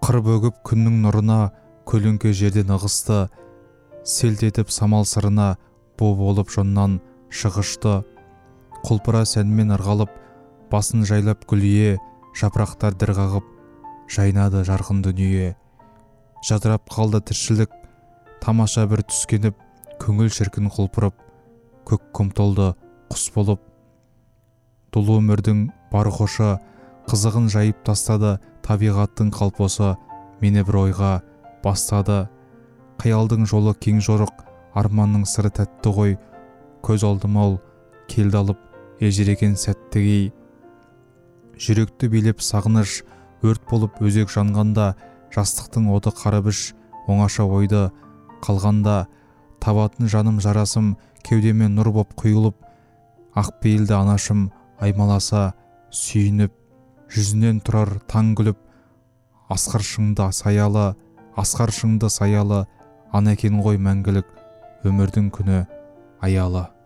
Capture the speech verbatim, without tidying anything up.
қыр бөгіп күннің нұрына, көлеңке жерден ығысты, селт етіп самал сырына, бу болып жоннан шығышты. Құлпыра сәнмен ырғалып, басын жайлап гүлие, жапырақтар дір қағып, жайнады жарқын дүние. Жадырап қалды тіршілік, тамаша бір түскеніп, көңіл шіркін құлпырып, көк құм толды құс болып. Дұлы өмірдің бар хошы, қызығын жайып тастады, табиғаттың қалпосы мені бір ойға бастады. Қиялдың жолы кең жорық, арманның сыры тәтті ғой, көз алдым ау келді алып ежіреген сәттігей. Жүректі билеп сағыныш, өрт болып өзек жанғанда, жастықтың оты қарабіш, оңаша ойды қалғанда, табатын жаным жарасым, кеудеме нұр боп құйылып, ақпейілді анашым аймаласа сүйініп, жүзінен тұрар таң күліп, асқар шыңды саялы, асқар шыңды саялы, ана екен ғой мәңгілік өмірдің күні аялы.